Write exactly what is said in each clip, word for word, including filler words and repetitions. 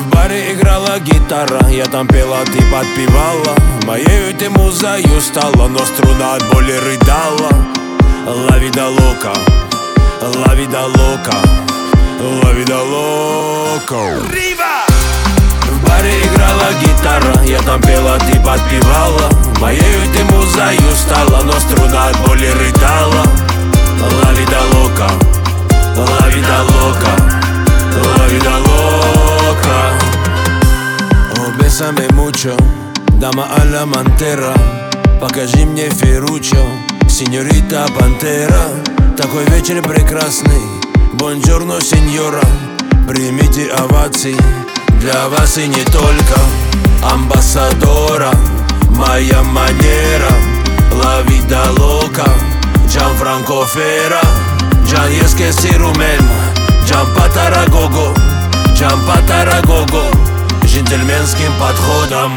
В баре играла гитара, я там пела, ты подпевала. Моею ты музою стала, но струна от боли рыдала. Ла вида лока, ла вида лока, ла вида лока. В баре играла гитара, я там пела, ты подпевала. Моею ты музою стала, но струна от боли рыдала. Ла вида лока, ла вида лока, ла вида лока. О, бésame mucho, dama a la mantera. Покажи мне Ферруччо, сеньорита Пантера. Такой вечер прекрасный, бонжорно, сеньора. Примите овации для вас и не только. Амбассадора, моя манера. Ла вида лока, Джанфранко Ферра. Джан еске сирумен, Джан патарагого, Джан патарагого. Джентльменским подходом.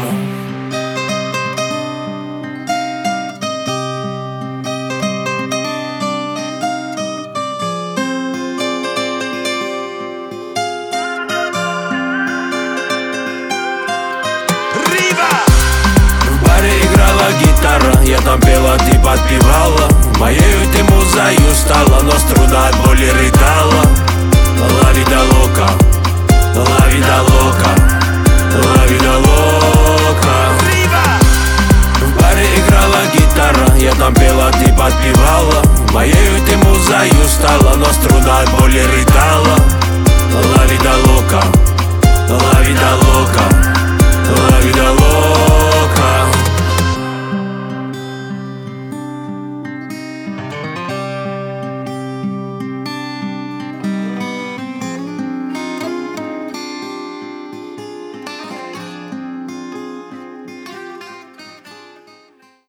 В баре играла гитара, я там пела, ты подпевала. Моею ты музою стала, но струна от боли рыдала. Ла вида лока,